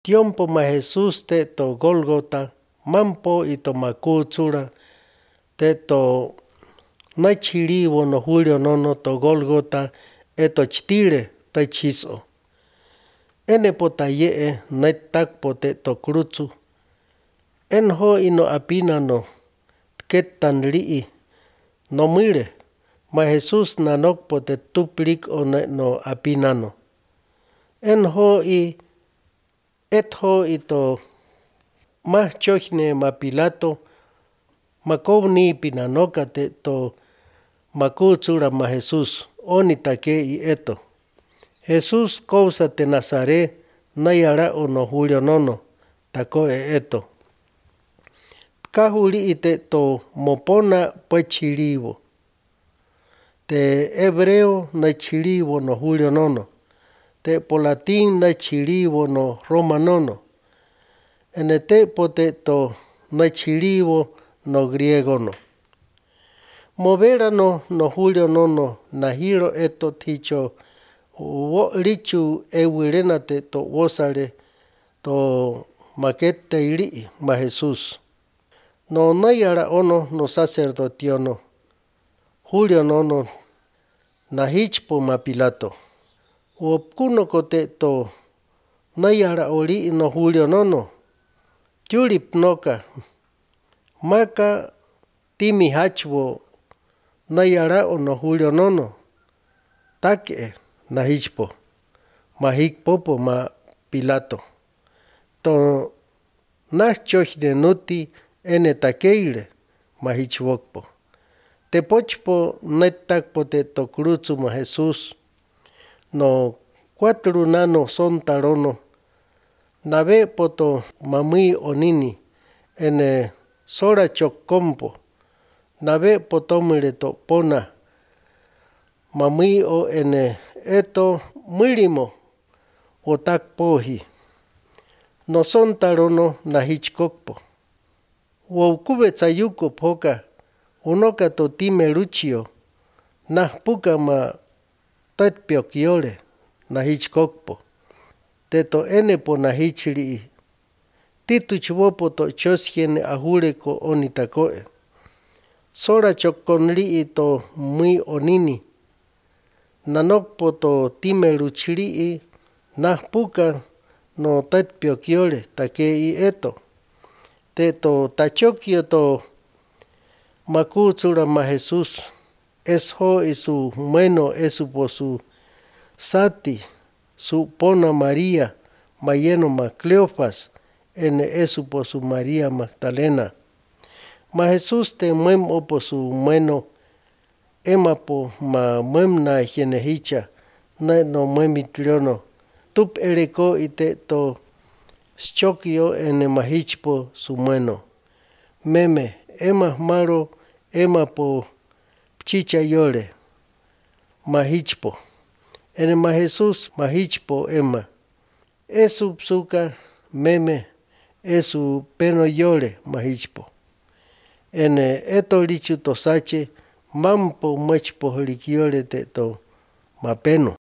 Tiempo ma Jesús te to Golgota, mampo y to macutsura, te to nachirivo no Julio nono to Golgota, eto chtire te chiso. Ene potaye naitakpo te to cruzu. Enho ino apina no, ketan lii, no mire, ma Jesús nanokpo te tuplik o no apinano. Enho i etho ito mah chochne ma Pilato, makovni pinanoka te to makutsura ma Jesús, onitake i eto. Jesús causa te Nazaret, nayara o no Julio nono, tako eto. Kahuli ite to mopona pachilivo. Te hebreo na chilivo no Julio nono. Te polatín na chilivo no Roma nono. Enete pote to na chilivo no griego no. Movera no Julio nono na hiro eto ticho wo lichu ewirena te to wosare to makete iri ma Jesús. No nayara ono no sacerdotio no. Julio nono na hichpo ma Pilato. Kuno kote to nayara ori no Julio nono. Tulip noka. Maka timi hachwo nayara o no Julio nono. Take na hichpo. Ma hikpopo ma Pilato. To nas chochne nuti ene takeile ma hichwokpo. Te pochpo netakpo te to cruzu ma Jesús. No 4 nano son tarono. Nave poto mamui onini ene sora chokompo. Nave potomire to pona. Mamui o ene eto mulimo o tak pohi. No son tarono na hichkokpo. Wo kube tsayuko poka. Unoka to time luchio. Na puka ma tatpiok yore na hichkokpo. Teto ene po na hichiri. Titu chwopo to choshene ahureko onitakoe. Sora chokonli to mui onini. Nanokpo to time luchiri. Na puka no tatpiok yore take i eto. Teto tachokio to makutsura ma Jesús. Esho isu meno esu po su sati. Su pona María, mayeno ma Cleofas, ene esu po su María Magdalena. Ma Jesús te muem opo su meno, ema po ma muem na jenehicha, na no muemitliono. Tup ereko ite to schokio ene mahichpo su meno. Meme, ema maro, ema po chicha yore, mahichpo. Ene ma Jesús mahichpo ema. Esu psuka meme, esu peno yore mahichpo. Ene eto lichu to sache, mampo machpo holikiore te to mapeno.